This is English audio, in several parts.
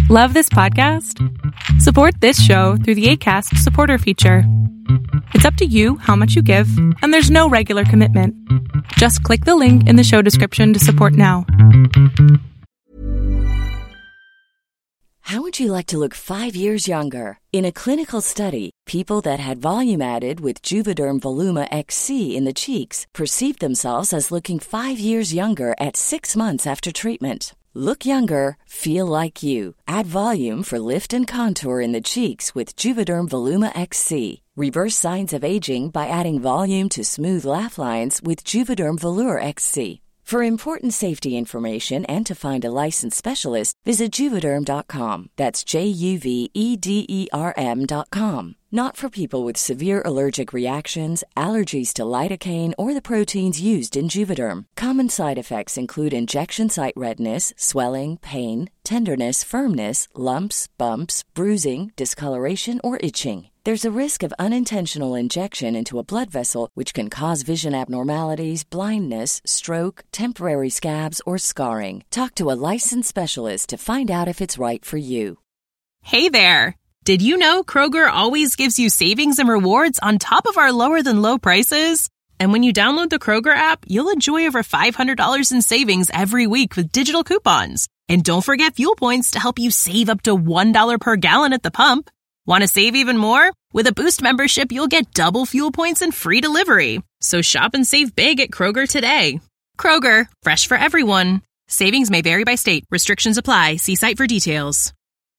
Love this podcast? Support this show through the Acast supporter feature. It's up to you how much you give, and there's no regular commitment. Just click the link in the show description to support now. How would you like to look 5 years younger? In a clinical study, people that had volume added with Juvederm Voluma XC in the cheeks perceived themselves as looking 5 years younger at 6 months after treatment. Look younger, feel like you. Add volume for lift and contour in the cheeks with Juvederm Voluma XC. Reverse signs of aging by adding volume to smooth laugh lines with Juvederm Volure XC. For important safety information and to find a licensed specialist, visit Juvederm.com. That's JUVEDERM.com. Not for people with severe allergic reactions, allergies to lidocaine, or the proteins used in Juvederm. Common side effects include injection site redness, swelling, pain, tenderness, firmness, lumps, bumps, bruising, discoloration, or itching. There's a risk of unintentional injection into a blood vessel, which can cause vision abnormalities, blindness, stroke, temporary scabs, or scarring. Talk to a licensed specialist to find out if it's right for you. Hey there! Did you know Kroger always gives you savings and rewards on top of our lower-than-low prices? And when you download the Kroger app, you'll enjoy over $500 in savings every week with digital coupons. And don't forget fuel points to help you save up to $1 per gallon at the pump. Want to save even more? With a Boost membership, you'll get double fuel points and free delivery. So shop and save big at Kroger today. Kroger, fresh for everyone. Savings may vary by state. Restrictions apply. See site for details.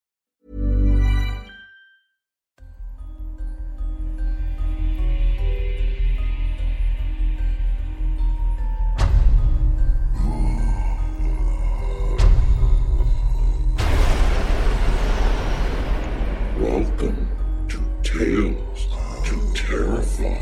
Welcome to Tales to Terrify.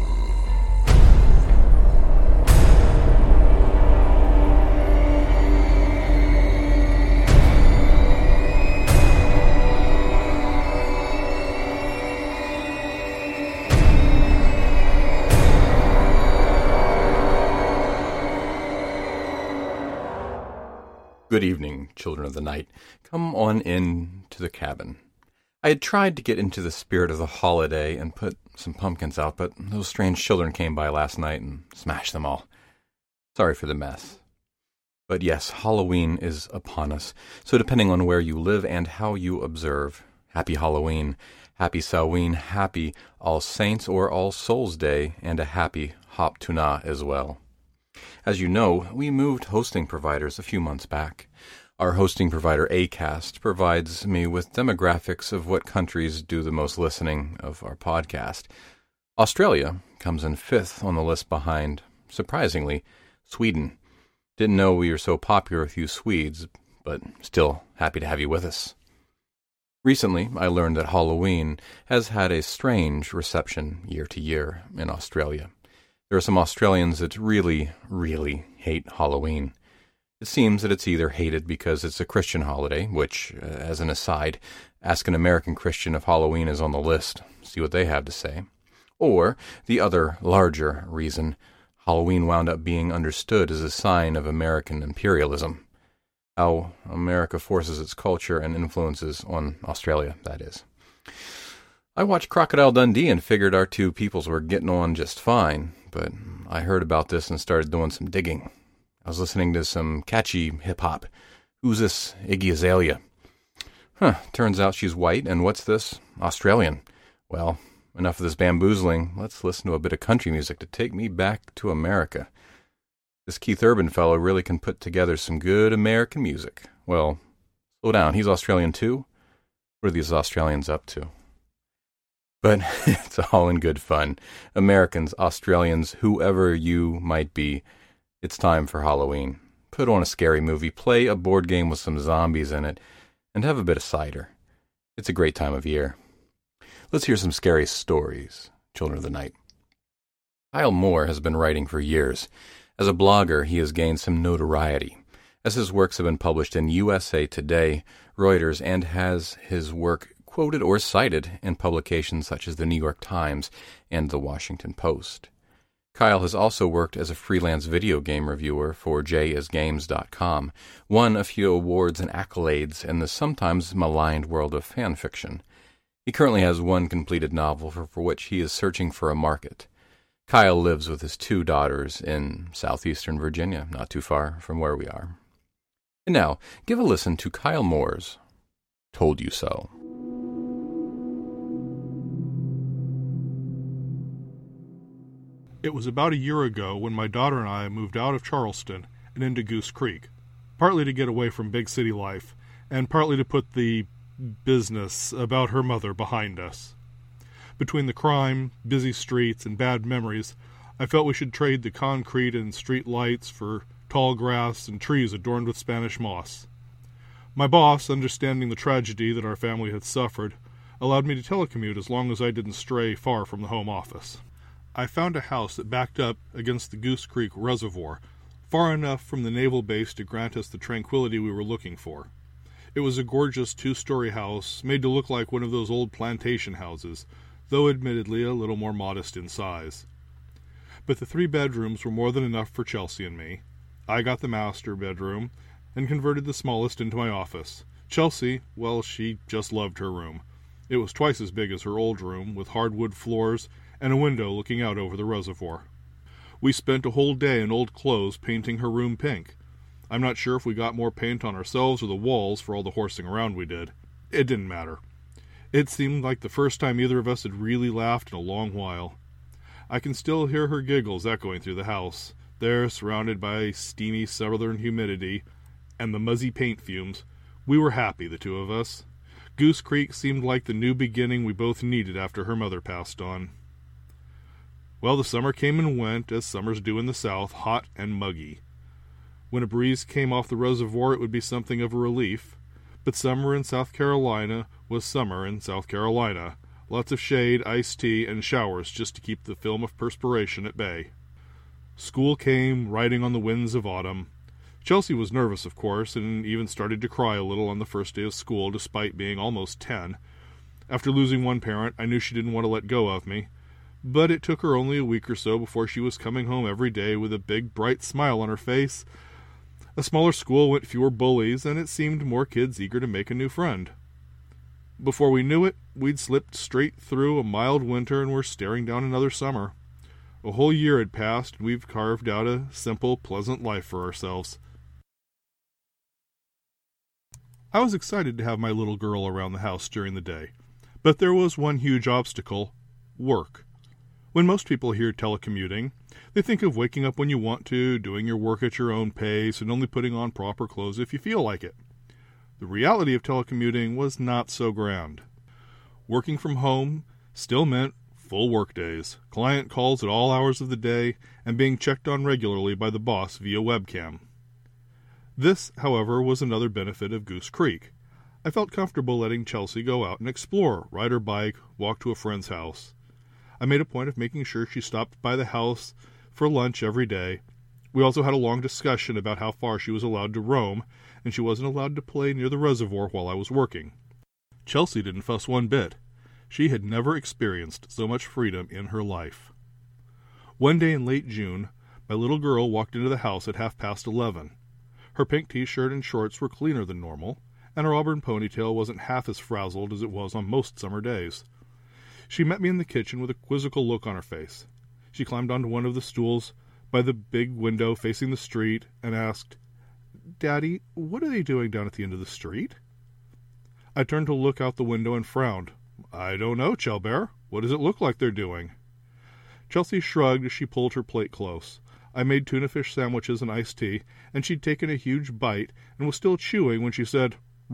Good evening, children of the night. Come on in to the cabin. I had tried to get into the spirit of the holiday and put some pumpkins out, but those strange children came by last night and smashed them all. Sorry for the mess. But yes, Halloween is upon us, so depending on where you live and how you observe, happy Halloween, happy Samhain, happy All Saints or All Souls Day, and a happy Hop Tuna as well. As you know, we moved hosting providers a few months back. Our hosting provider, Acast, provides me with demographics of what countries do the most listening of our podcast. Australia comes in 5th on the list behind, surprisingly, Sweden. Didn't know we were so popular with you Swedes, but still happy to have you with us. Recently, I learned that Halloween has had a strange reception year to year in Australia. There are some Australians that really, really hate Halloween. It seems that it's either hated because it's a Christian holiday, which, as an aside, ask an American Christian if Halloween is on the list, see what they have to say. Or, the other, larger reason, Halloween wound up being understood as a sign of American imperialism. How America forces its culture and influences on Australia, that is. I watched Crocodile Dundee and figured our two peoples were getting on just fine, but I heard about this and started doing some digging. I was listening to some catchy hip-hop. Who's this Iggy Azalea? Turns out she's white, and what's this? Australian. Well, enough of this bamboozling. Let's listen to a bit of country music to take me back to America. This Keith Urban fellow really can put together some good American music. Well, slow down. He's Australian too? What are these Australians up to? But it's all in good fun. Americans, Australians, whoever you might be, it's time for Halloween. Put on a scary movie, play a board game with some zombies in it, and have a bit of cider. It's a great time of year. Let's hear some scary stories, children of the night. Kyle Moore has been writing for years. As a blogger, he has gained some notoriety, as his works have been published in USA Today, Reuters, and has his work quoted or cited in publications such as the New York Times and the Washington Post. Kyle has also worked as a freelance video game reviewer for jisgames.com, won a few awards and accolades in the sometimes maligned world of fan fiction. He currently has one completed novel for which he is searching for a market. Kyle lives with his 2 daughters in southeastern Virginia, not too far from where we are. And now, give a listen to Kyle Moore's Told You So. It was about a year ago when my daughter and I moved out of Charleston and into Goose Creek, partly to get away from big city life, and partly to put the business about her mother behind us. Between the crime, busy streets, and bad memories, I felt we should trade the concrete and street lights for tall grass and trees adorned with Spanish moss. My boss, understanding the tragedy that our family had suffered, allowed me to telecommute as long as I didn't stray far from the home office. I found a house that backed up against the Goose Creek Reservoir, far enough from the naval base to grant us the tranquility we were looking for. It was a gorgeous 2-story house, made to look like one of those old plantation houses, though admittedly a little more modest in size. But the 3 bedrooms were more than enough for Chelsea and me. I got the master bedroom, and converted the smallest into my office. Chelsea, well, she just loved her room. It was twice as big as her old room, with hardwood floors and a window looking out over the reservoir. We spent a whole day in old clothes painting her room pink. I'm not sure if we got more paint on ourselves or the walls for all the horsing around we did. It didn't matter. It seemed like the first time either of us had really laughed in a long while. I can still hear her giggles echoing through the house, there surrounded by steamy southern humidity and the muzzy paint fumes. We were happy, the 2 of us. Goose Creek seemed like the new beginning we both needed after her mother passed on. Well, the summer came and went, as summers do in the South, hot and muggy. When a breeze came off the reservoir, it would be something of a relief. But summer in South Carolina was summer in South Carolina. Lots of shade, iced tea, and showers just to keep the film of perspiration at bay. School came, riding on the winds of autumn. Chelsea was nervous, of course, and even started to cry a little on the first day of school, despite being almost 10. After losing one parent, I knew she didn't want to let go of me. But it took her only a week or so before she was coming home every day with a big, bright smile on her face. A smaller school went fewer bullies, and it seemed more kids eager to make a new friend. Before we knew it, we'd slipped straight through a mild winter and were staring down another summer. A whole year had passed, and we've carved out a simple, pleasant life for ourselves. I was excited to have my little girl around the house during the day, but there was one huge obstacle: work. When most people hear telecommuting, they think of waking up when you want to, doing your work at your own pace, and only putting on proper clothes if you feel like it. The reality of telecommuting was not so grand. Working from home still meant full work days, client calls at all hours of the day, and being checked on regularly by the boss via webcam. This, however, was another benefit of Goose Creek. I felt comfortable letting Chelsea go out and explore, ride her bike, walk to a friend's house. I made a point of making sure she stopped by the house for lunch every day. We also had a long discussion about how far she was allowed to roam, and she wasn't allowed to play near the reservoir while I was working. Chelsea didn't fuss one bit. She had never experienced so much freedom in her life. One day in late June, my little girl walked into the house at 11:30. Her pink t-shirt and shorts were cleaner than normal, and her auburn ponytail wasn't half as frazzled as it was on most summer days. She met me in the kitchen with a quizzical look on her face. She climbed onto one of the stools by the big window facing the street and asked, "Daddy, what are they doing down at the end of the street?" I turned to look out the window and frowned. "I don't know, Chelbear. What does it look like they're doing?" Chelsea shrugged as she pulled her plate close. I made tuna fish sandwiches and iced tea, and she'd taken a huge bite and was still chewing when she said,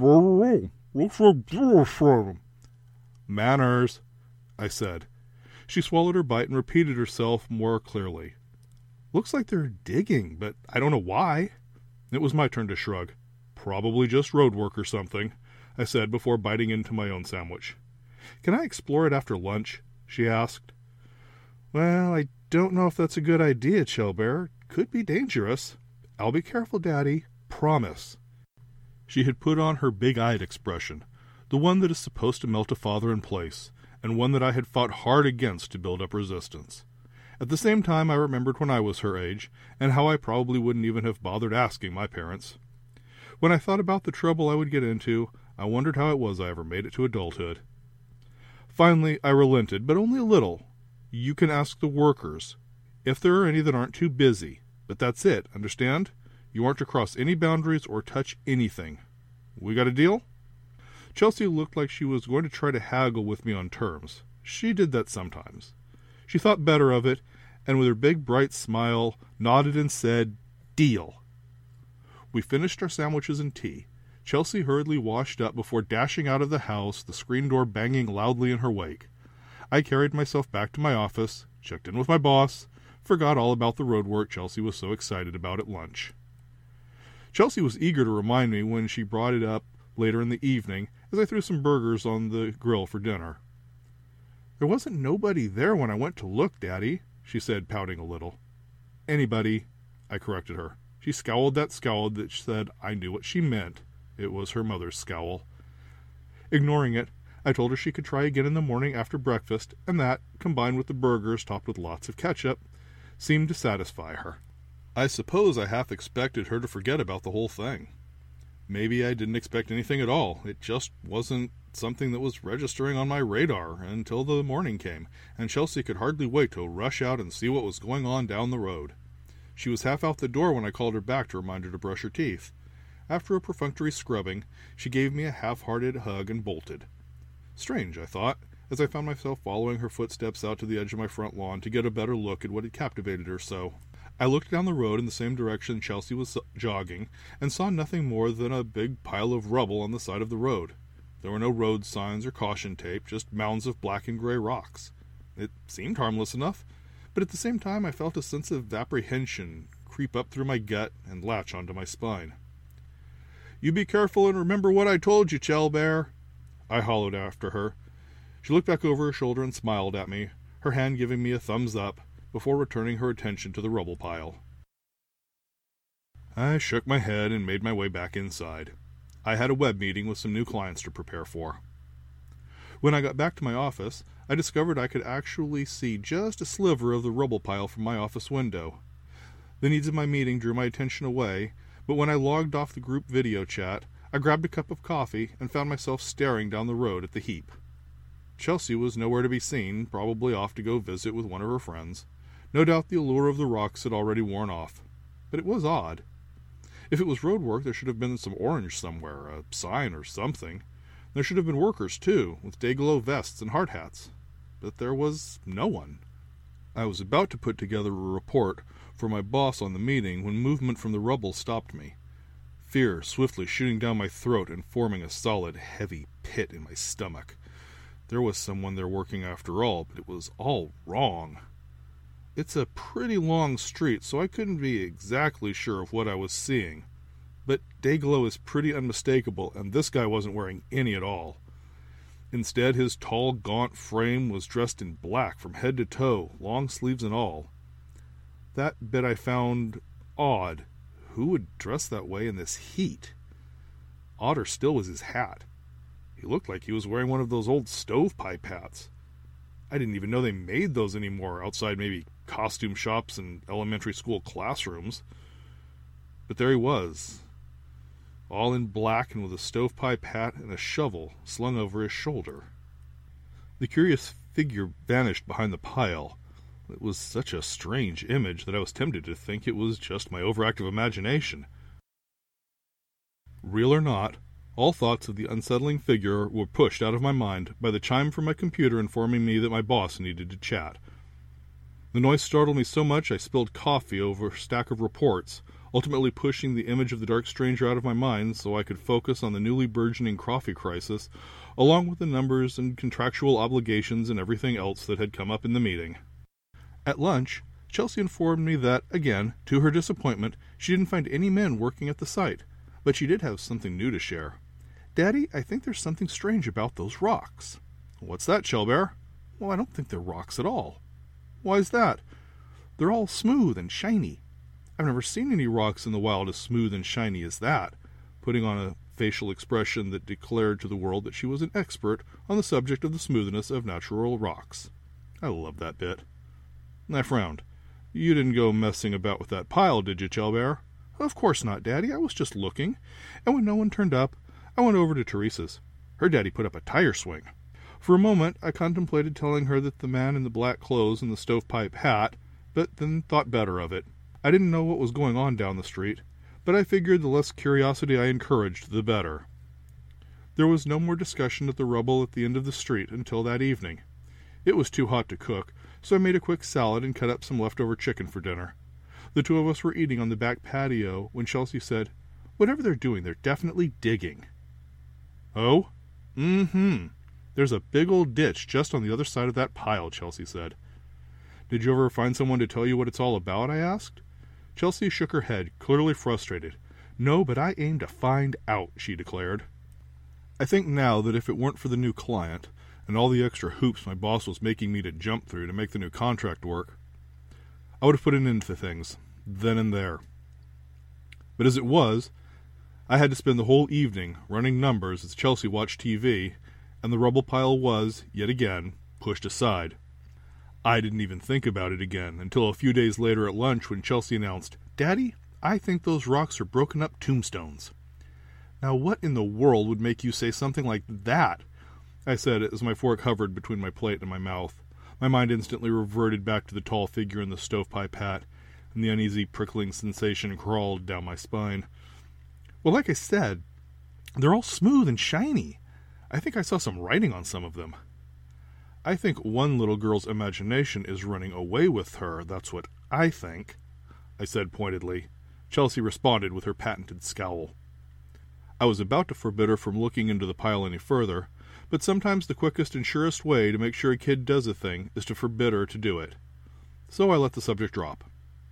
"Manners," I said. She swallowed her bite and repeated herself more clearly. "Looks like they're digging, but I don't know why." It was my turn to shrug. "Probably just road work or something," I said before biting into my own sandwich. "Can I explore it after lunch?" she asked. "Well, I don't know if that's a good idea, Chelbear. Could be dangerous." "I'll be careful, Daddy. Promise." She had put on her big-eyed expression, the one that is supposed to melt a father in place, and one that I had fought hard against to build up resistance. At the same time, I remembered when I was her age, and how I probably wouldn't even have bothered asking my parents. When I thought about the trouble I would get into, I wondered how it was I ever made it to adulthood. Finally, I relented, but only a little. You can ask the workers, if there are any that aren't too busy. But that's it, understand? You aren't to cross any boundaries or touch anything. We got a deal? Chelsea looked like she was going to try to haggle with me on terms. She did that sometimes. She thought better of it, and with her big bright smile, nodded and said, "Deal." We finished our sandwiches and tea. Chelsea hurriedly washed up before dashing out of the house, the screen door banging loudly in her wake. I carried myself back to my office, checked in with my boss, forgot all about the road work Chelsea was so excited about at lunch. Chelsea was eager to remind me when she brought it up later in the evening as I threw some burgers on the grill for dinner. "There wasn't nobody there when I went to look, Daddy," she said, pouting a little. "Anybody," I corrected her. She scowled that scowl that said I knew what she meant. It was her mother's scowl. Ignoring it, I told her she could try again in the morning after breakfast, and that, combined with the burgers topped with lots of ketchup, seemed to satisfy her. I suppose I half expected her to forget about the whole thing. Maybe I didn't expect anything at all. It just wasn't something that was registering on my radar until the morning came, and Chelsea could hardly wait to rush out and see what was going on down the road. She was half out the door when I called her back to remind her to brush her teeth. After a perfunctory scrubbing, she gave me a half-hearted hug and bolted. Strange, I thought, as I found myself following her footsteps out to the edge of my front lawn to get a better look at what had captivated her so. I looked down the road in the same direction Chelsea was jogging, and saw nothing more than a big pile of rubble on the side of the road. There were no road signs or caution tape, just mounds of black and gray rocks. It seemed harmless enough, but at the same time I felt a sense of apprehension creep up through my gut and latch onto my spine. "You be careful and remember what I told you, Chelbear," I hollered after her. She looked back over her shoulder and smiled at me, her hand giving me a thumbs up, before returning her attention to the rubble pile. I shook my head and made my way back inside. I had a web meeting with some new clients to prepare for. When I got back to my office, I discovered I could actually see just a sliver of the rubble pile from my office window. The needs of my meeting drew my attention away, but when I logged off the group video chat, I grabbed a cup of coffee and found myself staring down the road at the heap. Chelsea was nowhere to be seen, probably off to go visit with one of her friends. No doubt the allure of the rocks had already worn off. But it was odd. If it was road work, there should have been some orange somewhere, a sign or something. There should have been workers, too, with day-glow vests and hard hats. But there was no one. I was about to put together a report for my boss on the meeting when movement from the rubble stopped me. Fear swiftly shooting down my throat and forming a solid, heavy pit in my stomach. There was someone there working after all, but it was all wrong. It's a pretty long street, so I couldn't be exactly sure of what I was seeing. But Dayglow is pretty unmistakable, and this guy wasn't wearing any at all. Instead, his tall, gaunt frame was dressed in black from head to toe, long sleeves and all. That bit I found odd. Who would dress that way in this heat? Odder still was his hat. He looked like he was wearing one of those old stovepipe hats. I didn't even know they made those anymore, outside maybe costume shops and elementary school classrooms. But there he was, all in black and with a stovepipe hat and a shovel slung over his shoulder. The curious figure vanished behind the pile. It was such a strange image that I was tempted to think it was just my overactive imagination. Real or not, all thoughts of the unsettling figure were pushed out of my mind by the chime from my computer informing me that my boss needed to chat. The noise startled me so much I spilled coffee over a stack of reports, ultimately pushing the image of the dark stranger out of my mind so I could focus on the newly burgeoning coffee crisis, along with the numbers and contractual obligations and everything else that had come up in the meeting. At lunch, Chelsea informed me that, again, to her disappointment, she didn't find any men working at the site, but she did have something new to share. "Daddy, I think there's something strange about those rocks." "What's that, Chelbear?" "Well, I don't think they're rocks at all." "Why's that?" "They're all smooth and shiny. I've never seen any rocks in the wild as smooth and shiny as that," putting on a facial expression that declared to the world that she was an expert on the subject of the smoothness of natural rocks. I love that bit. I frowned. "You didn't go messing about with that pile, did you, Chelbear?" "Of course not, Daddy. I was just looking. And when no one turned up, I went over to Teresa's. Her daddy put up a tire swing." For a moment, I contemplated telling her that the man in the black clothes and the stovepipe hat, but then thought better of it. I didn't know what was going on down the street, but I figured the less curiosity I encouraged, the better. There was no more discussion at the rubble at the end of the street until that evening. It was too hot to cook, so I made a quick salad and cut up some leftover chicken for dinner. The two of us were eating on the back patio when Chelsea said, "Whatever they're doing, they're definitely digging." "Oh? Mm-hmm. There's a big old ditch just on the other side of that pile," Chelsea said. "Did you ever find someone to tell you what it's all about?" I asked. Chelsea shook her head, clearly frustrated. "No, but I aim to find out," she declared. I think now that if it weren't for the new client and all the extra hoops my boss was making me to jump through to make the new contract work, I would have put an end to things, then and there. But as it was, I had to spend the whole evening running numbers as Chelsea watched TV, and the rubble pile was, yet again, pushed aside. I didn't even think about it again until a few days later at lunch when Chelsea announced, "Daddy, I think those rocks are broken up tombstones." "Now what in the world would make you say something like that?" I said as my fork hovered between my plate and my mouth. My mind instantly reverted back to the tall figure in the stovepipe hat, and the uneasy prickling sensation crawled down my spine. "Well, like I said, they're all smooth and shiny. I think I saw some writing on some of them." "I think one little girl's imagination is running away with her, that's what I think," I said pointedly. Chelsea responded with her patented scowl. I was about to forbid her from looking into the pile any further, but sometimes the quickest and surest way to make sure a kid does a thing is to forbid her to do it. So I let the subject drop.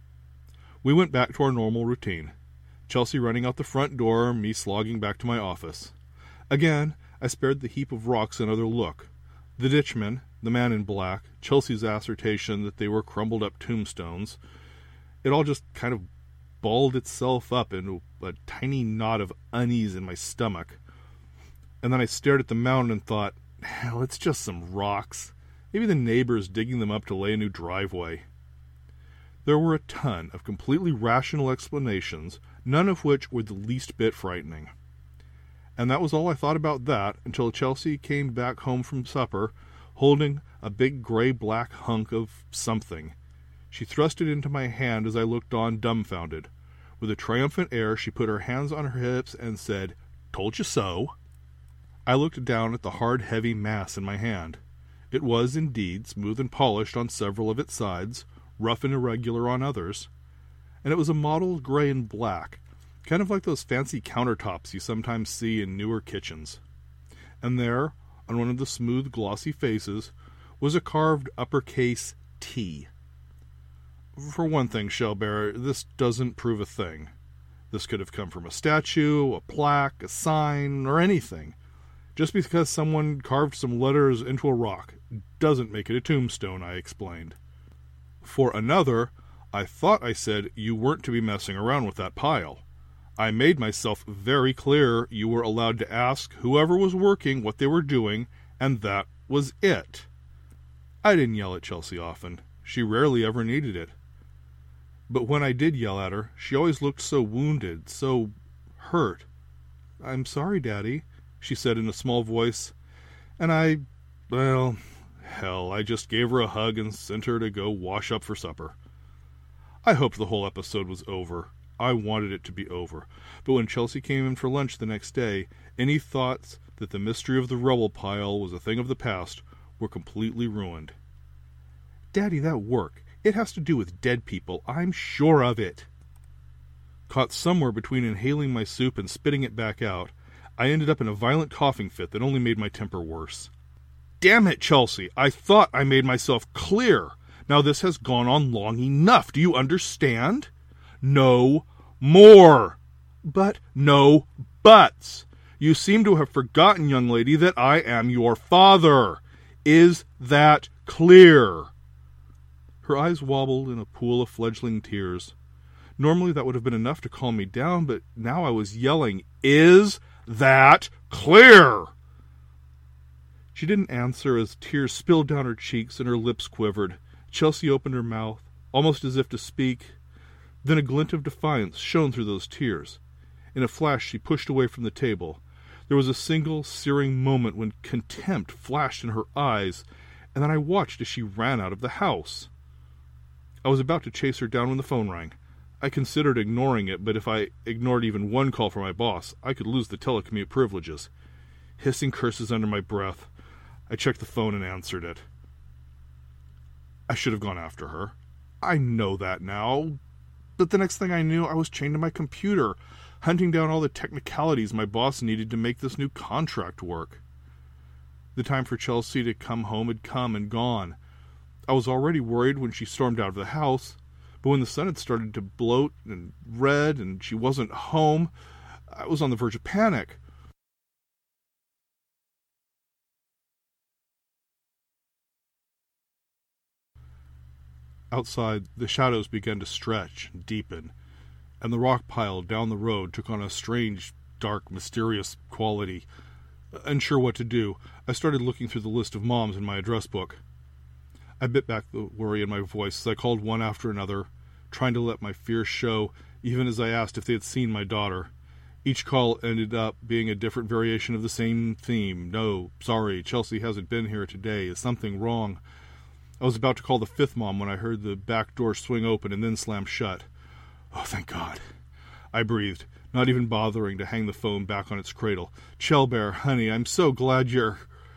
We went back to our normal routine. Chelsea running out the front door, me slogging back to my office. Again, I spared the heap of rocks another look. The ditchman, the man in black, Chelsea's assertion that they were crumbled-up tombstones, it all just kind of balled itself up into a tiny knot of unease in my stomach. And then I stared at the mountain and thought, hell, it's just some rocks. Maybe the neighbor's digging them up to lay a new driveway. There were a ton of completely rational explanations, none of which were the least bit frightening. And that was all I thought about that until Chelsea came back home from supper, holding a big gray-black hunk of something. She thrust it into my hand as I looked on dumbfounded. With a triumphant air, she put her hands on her hips and said, "Told you so." I looked down at the hard, heavy mass in my hand. It was, indeed, smooth and polished on several of its sides, rough and irregular on others, and it was a mottled gray and black, kind of like those fancy countertops you sometimes see in newer kitchens. And there, on one of the smooth, glossy faces, was a carved uppercase T. For one thing, Shellbearer, this doesn't prove a thing. This could have come from a statue, a plaque, a sign, or anything. Just because someone carved some letters into a rock doesn't make it a tombstone, I explained. For another, I thought I said you weren't to be messing around with that pile. I made myself very clear you were allowed to ask whoever was working what they were doing, and that was it. I didn't yell at Chelsea often. She rarely ever needed it. But when I did yell at her, she always looked so wounded, so hurt. "I'm sorry, Daddy," she said in a small voice, and I just gave her a hug and sent her to go wash up for supper. I hoped the whole episode was over. I wanted it to be over. But when Chelsea came in for lunch the next day, any thoughts that the mystery of the rubble pile was a thing of the past were completely ruined. "Daddy, that work, it has to do with dead people. I'm sure of it." Caught somewhere between inhaling my soup and spitting it back out, I ended up in a violent coughing fit that only made my temper worse. "Damn it, Chelsea, I thought I made myself clear. Now this has gone on long enough. Do you understand? No more." "But no buts. You seem to have forgotten, young lady, that I am your father. Is that clear?" Her eyes wobbled in a pool of fledgling tears. Normally that would have been enough to calm me down, but now I was yelling, "Is that clear?" She didn't answer as tears spilled down her cheeks and her lips quivered. Chelsea opened her mouth, almost as if to speak. Then a glint of defiance shone through those tears. In a flash she pushed away from the table. There was a single searing moment when contempt flashed in her eyes, and then I watched as she ran out of the house. I was about to chase her down when the phone rang. I considered ignoring it, but if I ignored even one call from my boss, I could lose the telecommute privileges. Hissing curses under my breath, I checked the phone and answered it. I should have gone after her. I know that now. But the next thing I knew, I was chained to my computer, hunting down all the technicalities my boss needed to make this new contract work. The time for Chelsea to come home had come and gone. I was already worried when she stormed out of the house, but when the sun had started to bloat and red and she wasn't home, I was on the verge of panic. Outside, the shadows began to stretch and deepen, and the rock pile down the road took on a strange, dark, mysterious quality. Unsure what to do, I started looking through the list of moms in my address book. I bit back the worry in my voice as I called one after another, trying to let my fears show, even as I asked if they had seen my daughter. Each call ended up being a different variation of the same theme. No, sorry, Chelsea hasn't been here today. Is something wrong? I was about to call the fifth mom when I heard the back door swing open and then slam shut. Oh, thank God. I breathed, not even bothering to hang the phone back on its cradle. Chelbear, honey, I'm so glad you're...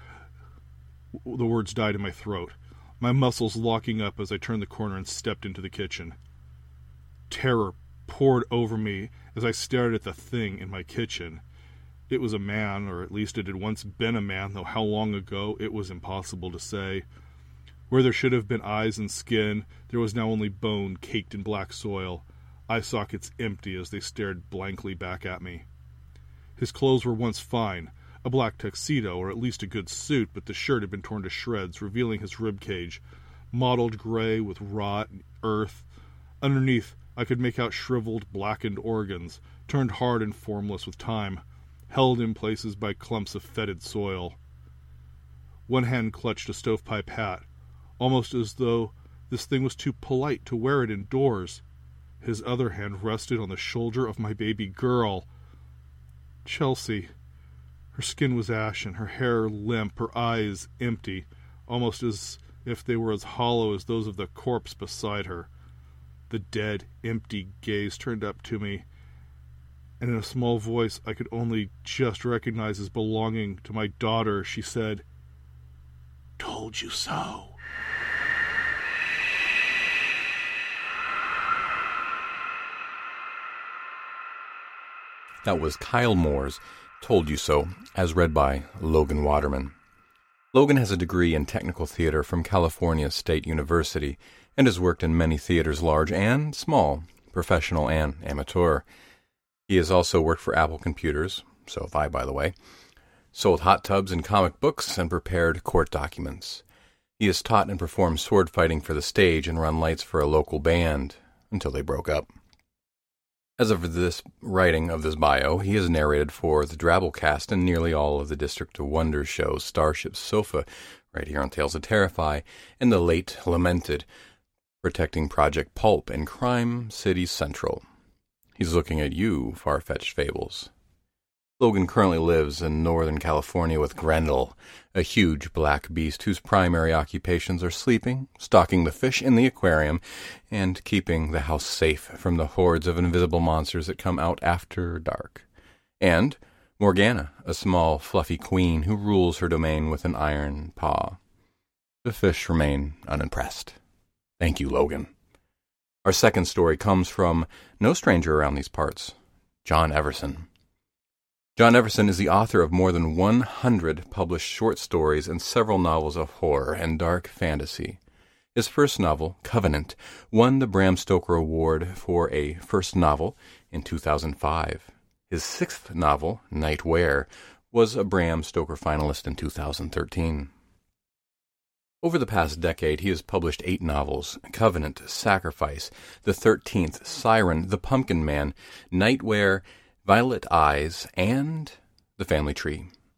The words died in my throat, my muscles locking up as I turned the corner and stepped into the kitchen. Terror poured over me as I stared at the thing in my kitchen. It was a man, or at least it had once been a man, though how long ago it was impossible to say. Where there should have been eyes and skin, there was now only bone caked in black soil, eye sockets empty as they stared blankly back at me. His clothes were once fine, a black tuxedo, or at least a good suit, but the shirt had been torn to shreds, revealing his rib cage, mottled gray with rot and earth. Underneath, I could make out shriveled, blackened organs, turned hard and formless with time, held in places by clumps of fetid soil. One hand clutched a stovepipe hat, almost as though this thing was too polite to wear it indoors. His other hand rested on the shoulder of my baby girl. Chelsea. Her skin was ashen, her hair limp, her eyes empty, almost as if they were as hollow as those of the corpse beside her. The dead, empty gaze turned up to me, and in a small voice I could only just recognize as belonging to my daughter, she said, "Told you so." That was Kyle Moore's Told You So, as read by Logan Waterman. Logan has a degree in technical theater from California State University and has worked in many theaters, large and small, professional and amateur. He has also worked for Apple Computers, so have I, by the way, sold hot tubs and comic books, and prepared court documents. He has taught and performed sword fighting for the stage and run lights for a local band, until they broke up. As of this writing of this bio, he has narrated for the Drabblecast and nearly all of the District of Wonder shows, Starship Sofa, right here on Tales of Terrify, and the late lamented Protecting Project Pulp and Crime City Central. He's looking at you, Far-Fetched Fables. Logan currently lives in Northern California with Grendel, a huge black beast whose primary occupations are sleeping, stocking the fish in the aquarium, and keeping the house safe from the hordes of invisible monsters that come out after dark. And Morgana, a small, fluffy queen who rules her domain with an iron paw. The fish remain unimpressed. Thank you, Logan. Our second story comes from no stranger around these parts, John Everson. John Everson is the author of more than 100 published short stories and several novels of horror and dark fantasy. His first novel, Covenant, won the Bram Stoker Award for a first novel in 2005. His sixth novel, Night Where, was a Bram Stoker finalist in 2013. Over the past decade, he has published 8 novels: Covenant, Sacrifice, The 13th, Siren, The Pumpkin Man, Night Where, Violet Eyes, and The Family Tree.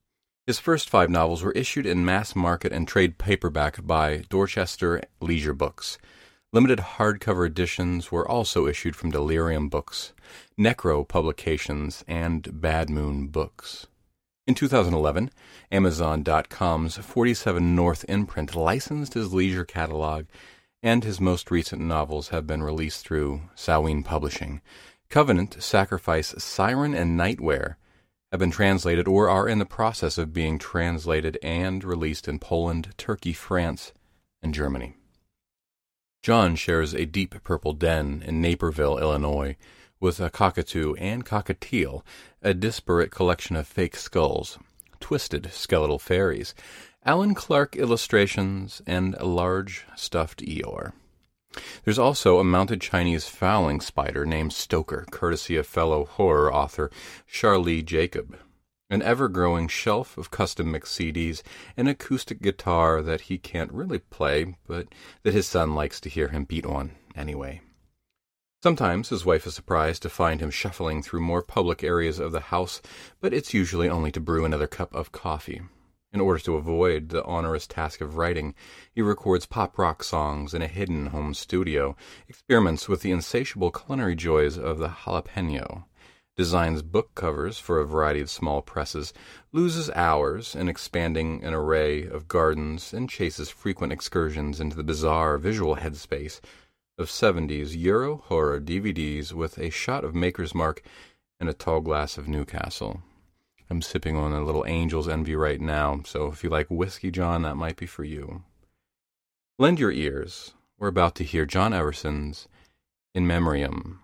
His first 5 novels were issued in mass market and trade paperback by Dorchester Leisure Books. Limited hardcover editions were also issued from Delirium Books, Necro Publications, and Bad Moon Books. In 2011, Amazon.com's 47 North imprint licensed his leisure catalog, and his most recent novels have been released through Samhain Publishing. Covenant, Sacrifice, Siren, and Nightwear have been translated or are in the process of being translated and released in Poland, Turkey, France, and Germany. John shares a deep purple den in Naperville, Illinois, with a cockatoo and cockatiel, a disparate collection of fake skulls, twisted skeletal fairies, Alan Clark illustrations, and a large stuffed Eeyore. There's also a mounted Chinese fowling spider named Stoker, courtesy of fellow horror author Charlie Jacob, an ever-growing shelf of custom mix CDs, an acoustic guitar that he can't really play, but that his son likes to hear him beat on anyway. Sometimes his wife is surprised to find him shuffling through more public areas of the house, but it's usually only to brew another cup of coffee. In order to avoid the onerous task of writing, he records pop rock songs in a hidden home studio, experiments with the insatiable culinary joys of the jalapeno, designs book covers for a variety of small presses, loses hours in expanding an array of gardens, and chases frequent excursions into the bizarre visual headspace of 70s Euro horror DVDs with a shot of Maker's Mark and a tall glass of Newcastle. I'm sipping on a little Angel's Envy right now, so if you like whiskey, John, that might be for you. Lend your ears. We're about to hear John Everson's In Memoriam.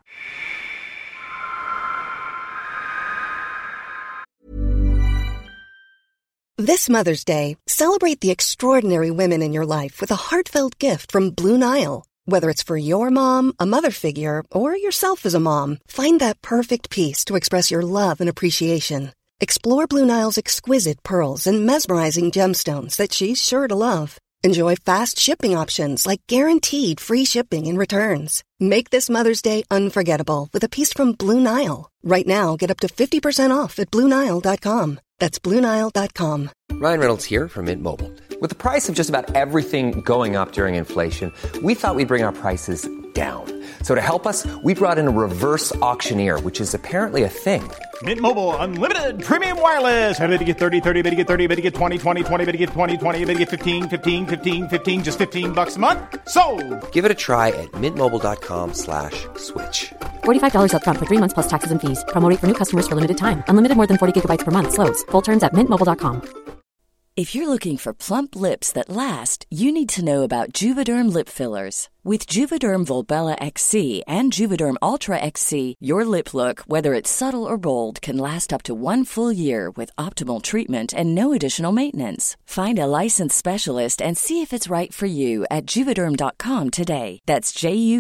This Mother's Day, celebrate the extraordinary women in your life with a heartfelt gift from Blue Nile. Whether it's for your mom, a mother figure, or yourself as a mom, find that perfect piece to express your love and appreciation. Explore Blue Nile's exquisite pearls and mesmerizing gemstones that she's sure to love. Enjoy fast shipping options like guaranteed free shipping and returns. Make this Mother's Day unforgettable with a piece from Blue Nile. Right now, get up to 50% off at BlueNile.com. That's BlueNile.com. Ryan Reynolds here from Mint Mobile. With the price of just about everything going up during inflation, we thought we'd bring our prices down. So to help us, we brought in a reverse auctioneer, which is apparently a thing. Mint Mobile Unlimited Premium Wireless. How to get 30, 30, bit to get 30, bit to get 20, 20, 20, bit to get 20, 20, bit to get 15, 15, 15, 15, just $15 a month? Sold! Give it a try at mintmobile.com/switch. $45 up front for 3 months plus taxes and fees. Promo rate for new customers for limited time. Unlimited more than 40 gigabytes per month. Slows full terms at mintmobile.com. If you're looking for plump lips that last, you need to know about Juvederm lip fillers. With Juvederm Volbella XC and Juvederm Ultra XC, your lip look, whether it's subtle or bold, can last up to 1 full year with optimal treatment and no additional maintenance. Find a licensed specialist and see if it's right for you at Juvederm.com today. That's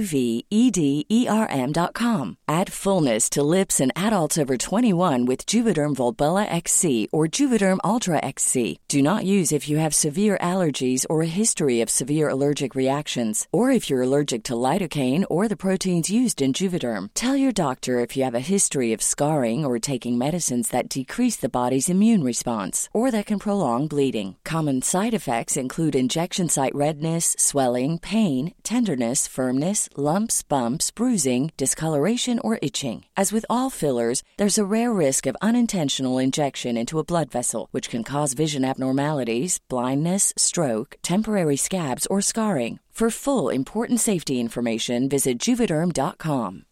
JUVEDERM.com. Add fullness to lips in adults over 21 with Juvederm Volbella XC or Juvederm Ultra XC. Do not use if you have severe allergies or a history of severe allergic reactions, or if you're allergic to lidocaine or the proteins used in Juvederm. Tell your doctor if you have a history of scarring or taking medicines that decrease the body's immune response or that can prolong bleeding. Common side effects include injection site redness, swelling, pain, tenderness, firmness, lumps, bumps, bruising, discoloration, or itching. As with all fillers, there's a rare risk of unintentional injection into a blood vessel, which can cause vision abnormalities, blindness, stroke, temporary scabs, or scarring. For full important safety information, visit Juvederm.com.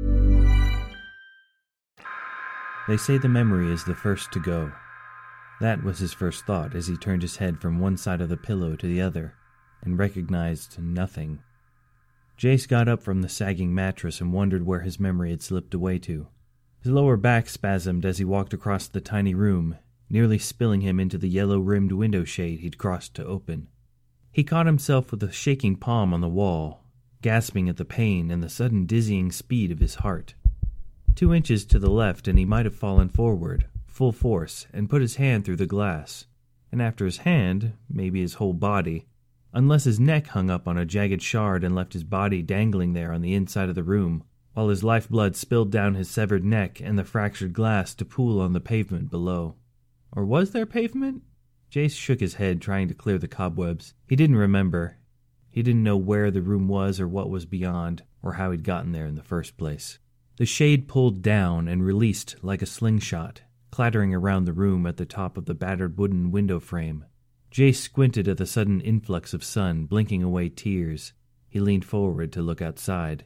They say the memory is the first to go. That was his first thought as he turned his head from one side of the pillow to the other, and recognized nothing. Jace got up from the sagging mattress and wondered where his memory had slipped away to. His lower back spasmed as he walked across the tiny room, nearly spilling him into the yellow-rimmed window shade he'd crossed to open. He caught himself with a shaking palm on the wall, gasping at the pain and the sudden dizzying speed of his heart. 2 inches to the left and he might have fallen forward, full force, and put his hand through the glass. And after his hand, maybe his whole body, unless his neck hung up on a jagged shard and left his body dangling there on the inside of the room, while his lifeblood spilled down his severed neck and the fractured glass to pool on the pavement below. Or was there pavement? Jace shook his head, trying to clear the cobwebs. He didn't remember. He didn't know where the room was or what was beyond, or how he'd gotten there in the first place. The shade pulled down and released like a slingshot, clattering around the room at the top of the battered wooden window frame. Jace squinted at the sudden influx of sun, blinking away tears. He leaned forward to look outside.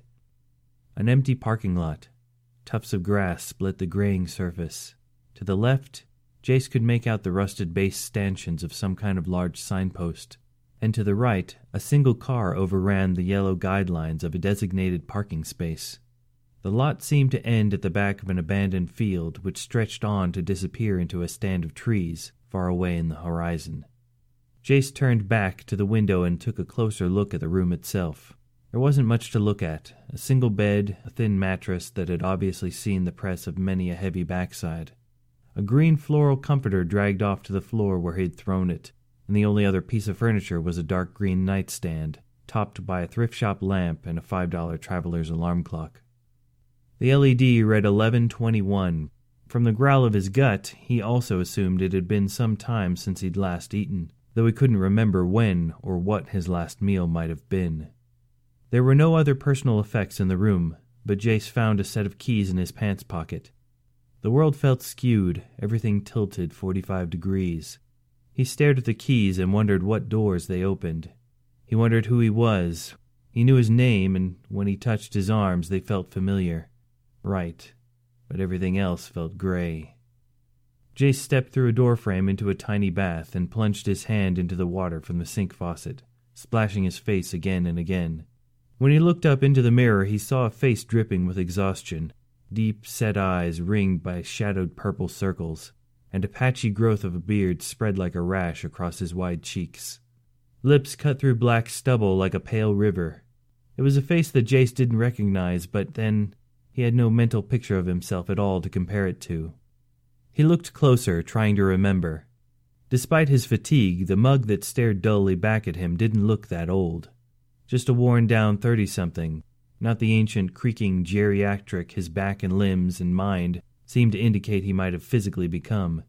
An empty parking lot. Tufts of grass split the graying surface. To the left, Jace could make out the rusted base stanchions of some kind of large signpost, and to the right, a single car overran the yellow guidelines of a designated parking space. The lot seemed to end at the back of an abandoned field, which stretched on to disappear into a stand of trees far away in the horizon. Jace turned back to the window and took a closer look at the room itself. There wasn't much to look at. A single bed, a thin mattress that had obviously seen the press of many a heavy backside. A green floral comforter dragged off to the floor where he'd thrown it, and the only other piece of furniture was a dark green nightstand, topped by a thrift shop lamp and a $5 traveler's alarm clock. The LED read 11:21. From the growl of his gut, he also assumed it had been some time since he'd last eaten, though he couldn't remember when or what his last meal might have been. There were no other personal effects in the room, but Jace found a set of keys in his pants pocket. The world felt skewed, everything tilted 45 degrees. He stared at the keys and wondered what doors they opened. He wondered who he was. He knew his name, and when he touched his arms, they felt familiar. Right, but everything else felt gray. Jace stepped through a doorframe into a tiny bath and plunged his hand into the water from the sink faucet, splashing his face again and again. When he looked up into the mirror, he saw a face dripping with exhaustion, deep set eyes ringed by shadowed purple circles, and a patchy growth of a beard spread like a rash across his wide cheeks. Lips cut through black stubble like a pale river. It was a face that Jace didn't recognize, but then he had no mental picture of himself at all to compare it to. He looked closer, trying to remember. Despite his fatigue, the mug that stared dully back at him didn't look that old. Just a worn-down 30-something, not the ancient, creaking geriatric his back and limbs and mind seemed to indicate he might have physically become.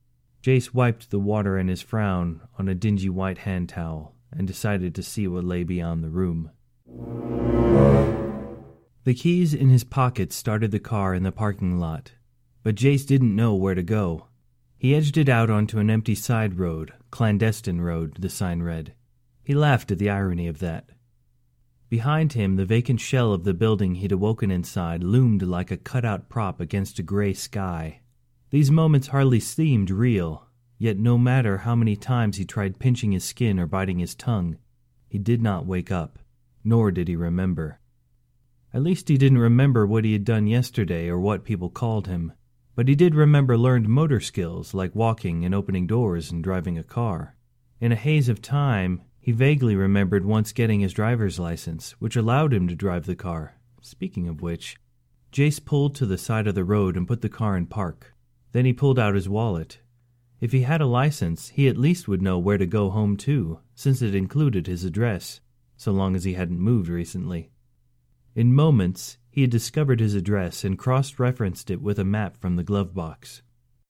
Jace wiped the water in his frown on a dingy white hand towel and decided to see what lay beyond the room. The keys in his pocket started the car in the parking lot, but Jace didn't know where to go. He edged it out onto an empty side road, clandestine road, the sign read. He laughed at the irony of that. Behind him, the vacant shell of the building he'd awoken inside loomed like a cut-out prop against a gray sky. These moments hardly seemed real, yet no matter how many times he tried pinching his skin or biting his tongue, he did not wake up, nor did he remember. At least he didn't remember what he had done yesterday or what people called him, but he did remember learned motor skills like walking and opening doors and driving a car. In a haze of time, he vaguely remembered once getting his driver's license, which allowed him to drive the car. Speaking of which, Jace pulled to the side of the road and put the car in park. Then he pulled out his wallet. If he had a license, he at least would know where to go home to, since it included his address, so long as he hadn't moved recently. In moments, he had discovered his address and cross-referenced it with a map from the glove box.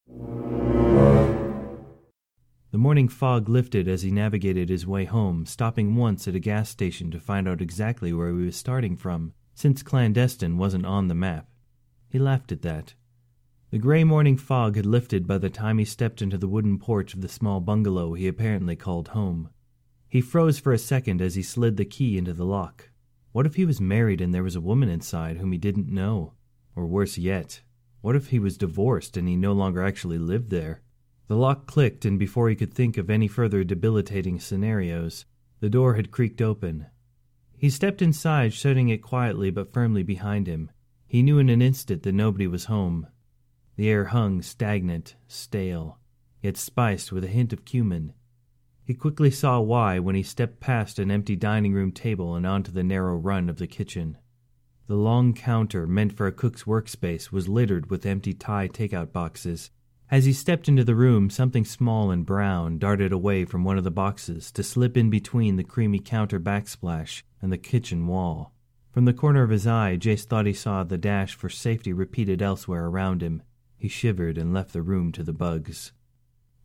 The morning fog lifted as he navigated his way home, stopping once at a gas station to find out exactly where he was starting from, since clandestine wasn't on the map. He laughed at that. The gray morning fog had lifted by the time he stepped into the wooden porch of the small bungalow he apparently called home. He froze for a second as he slid the key into the lock. What if he was married and there was a woman inside whom he didn't know? Or worse yet, what if he was divorced and he no longer actually lived there? The lock clicked, and before he could think of any further debilitating scenarios, the door had creaked open. He stepped inside, shutting it quietly but firmly behind him. He knew in an instant that nobody was home. The air hung stagnant, stale, yet spiced with a hint of cumin. He quickly saw why when he stepped past an empty dining room table and onto the narrow run of the kitchen. The long counter meant for a cook's workspace was littered with empty Thai takeout boxes. As he stepped into the room, something small and brown darted away from one of the boxes to slip in between the creamy counter backsplash and the kitchen wall. From the corner of his eye, Jace thought he saw the dash for safety repeated elsewhere around him. He shivered and left the room to the bugs.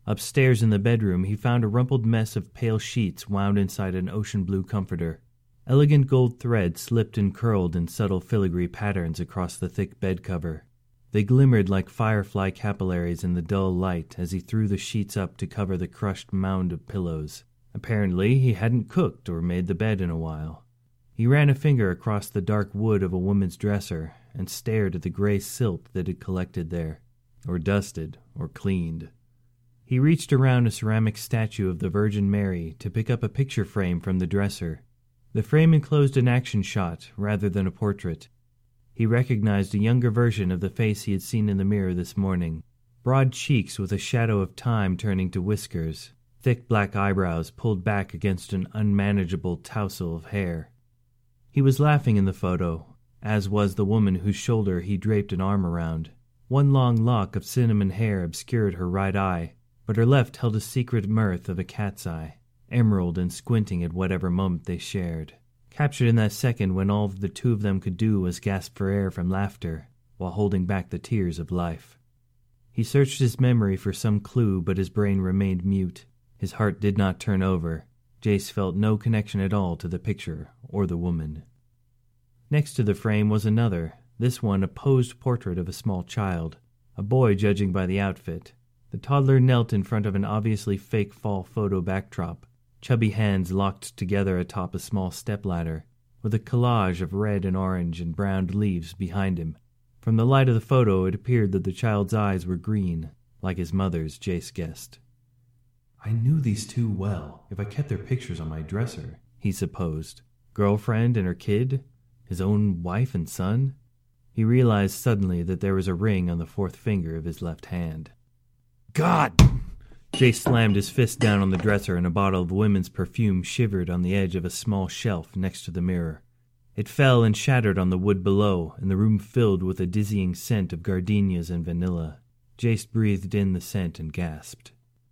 Upstairs in the bedroom, he found a rumpled mess of pale sheets wound inside an ocean blue comforter. Elegant gold thread slipped and curled in subtle filigree patterns across the thick bed cover. They glimmered like firefly capillaries in the dull light as he threw the sheets up to cover the crushed mound of pillows. Apparently, he hadn't cooked or made the bed in a while. He ran a finger across the dark wood of a woman's dresser and stared at the gray silt that had collected there, or dusted, or cleaned. He reached around a ceramic statue of the Virgin Mary to pick up a picture frame from the dresser. The frame enclosed an action shot rather than a portrait. He recognized a younger version of the face he had seen in the mirror this morning. Broad cheeks with a shadow of time turning to whiskers, thick black eyebrows pulled back against an unmanageable tousle of hair. He was laughing in the photo, as was the woman whose shoulder he draped an arm around. One long lock of cinnamon hair obscured her right eye, but her left held a secret mirth of a cat's eye, emerald and squinting at whatever moment they shared. Captured in that second when all the two of them could do was gasp for air from laughter, while holding back the tears of life. He searched his memory for some clue, but his brain remained mute. His heart did not turn over. Jace felt no connection at all to the picture or the woman. Next to the frame was another, this one a posed portrait of a small child, a boy judging by the outfit. The toddler knelt in front of an obviously fake fall photo backdrop, chubby hands locked together atop a small stepladder, with a collage of red and orange and browned leaves behind him. From the light of the photo, it appeared that the child's eyes were green, like his mother's, Jace guessed. I knew these two well, if I kept their pictures on my dresser, he supposed. Girlfriend and her kid? His own wife and son? He realized suddenly that there was a ring on the fourth finger of his left hand. God! Jace slammed his fist down on the dresser and a bottle of women's perfume shivered on the edge of a small shelf next to the mirror. It fell and shattered on the wood below, and the room filled with a dizzying scent of gardenias and vanilla. Jace breathed in the scent and gasped.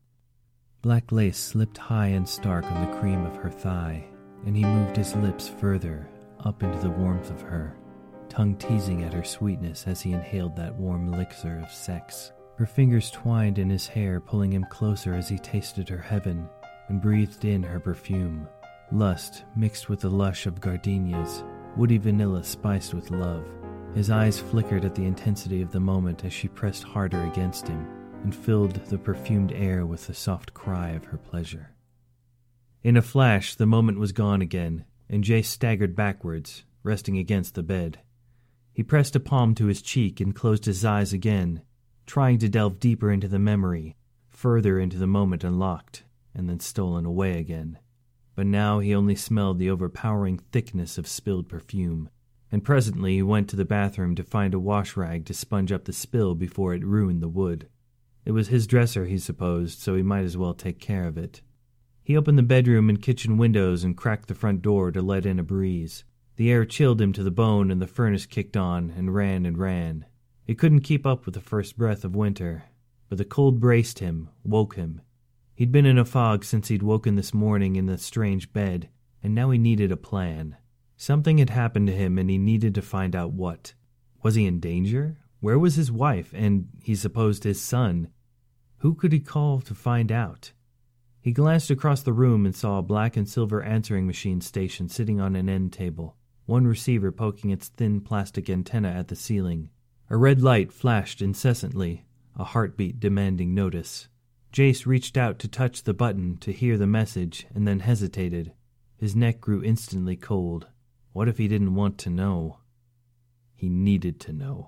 Black lace slipped high and stark on the cream of her thigh, and he moved his lips further, up into the warmth of her, tongue teasing at her sweetness as he inhaled that warm elixir of sex. Her fingers twined in his hair, pulling him closer as he tasted her heaven and breathed in her perfume. Lust mixed with the lush of gardenias, woody vanilla spiced with love. His eyes flickered at the intensity of the moment as she pressed harder against him and filled the perfumed air with the soft cry of her pleasure. In a flash, the moment was gone again, and Jace staggered backwards, resting against the bed. He pressed a palm to his cheek and closed his eyes again, trying to delve deeper into the memory, further into the moment unlocked, and then stolen away again. But now he only smelled the overpowering thickness of spilled perfume, and presently he went to the bathroom to find a wash rag to sponge up the spill before it ruined the wood. It was his dresser, he supposed, so he might as well take care of it. He opened the bedroom and kitchen windows and cracked the front door to let in a breeze. The air chilled him to the bone and the furnace kicked on and ran and ran. It couldn't keep up with the first breath of winter, but the cold braced him, woke him. He'd been in a fog since he'd woken this morning in the strange bed, and now he needed a plan. Something had happened to him and he needed to find out what. Was he in danger? Where was his wife and, he supposed, his son? Who could he call to find out? He glanced across the room and saw a black and silver answering machine station sitting on an end table, one receiver poking its thin plastic antenna at the ceiling. A red light flashed incessantly, a heartbeat demanding notice. Jace reached out to touch the button to hear the message and then hesitated. His neck grew instantly cold. What if he didn't want to know? He needed to know.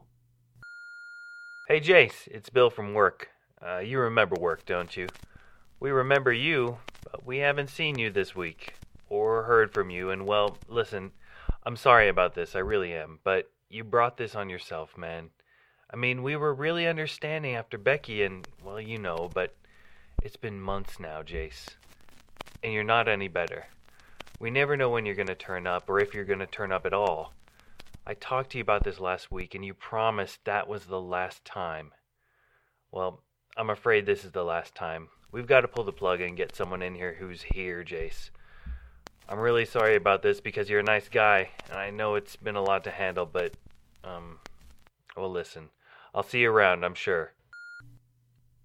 Hey Jace, it's Bill from work. You remember work, don't you? We remember you, but we haven't seen you this week, or heard from you, and well, listen, I'm sorry about this, I really am, but you brought this on yourself, man. I mean, we were really understanding after Becky and, well, you know, but it's been months now, Jace. And you're not any better. We never know when you're going to turn up, or if you're going to turn up at all. I talked to you about this last week, and you promised that was the last time. Well, I'm afraid this is the last time. We've got to pull the plug and get someone in here who's here, Jace. I'm really sorry about this because you're a nice guy, and I know it's been a lot to handle, but, well, listen. I'll see you around, I'm sure.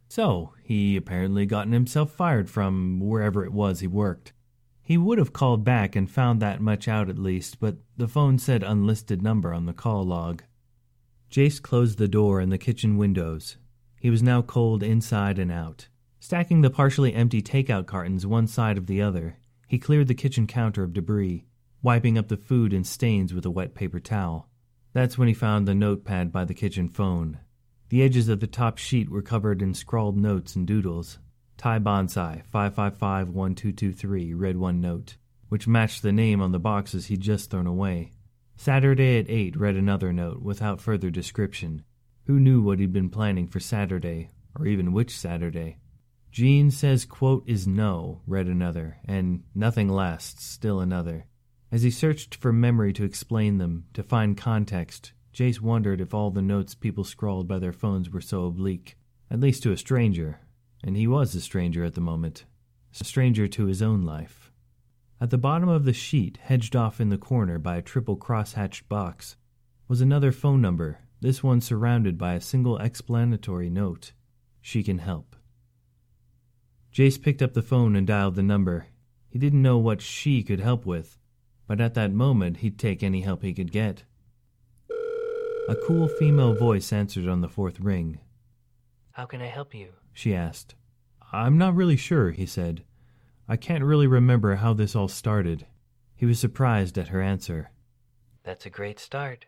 So, he apparently gotten himself fired from wherever it was he worked. He would have called back and found that much out at least, but the phone said unlisted number on the call log. Jace closed the door and the kitchen windows. He was now cold inside and out. Stacking the partially empty takeout cartons one side of the other, he cleared the kitchen counter of debris, wiping up the food and stains with a wet paper towel. That's when he found the notepad by the kitchen phone. The edges of the top sheet were covered in scrawled notes and doodles. Thai Bonsai 555-1223 read one note, which matched the name on the boxes he'd just thrown away. Saturday at 8 read another note without further description. Who knew what he'd been planning for Saturday, or even which Saturday? Jean says quote is no, read another, and nothing lasts, still another. As he searched for memory to explain them, to find context, Jace wondered if all the notes people scrawled by their phones were so oblique, at least to a stranger, and he was a stranger at the moment, a stranger to his own life. At the bottom of the sheet, hedged off in the corner by a triple cross-hatched box, was another phone number, this one surrounded by a single explanatory note. She can help. Jace picked up the phone and dialed the number. He didn't know what she could help with, but at that moment he'd take any help he could get. A cool female voice answered on the fourth ring. How can I help you? She asked. I'm not really sure, he said. I can't really remember how this all started. He was surprised at her answer. That's a great start.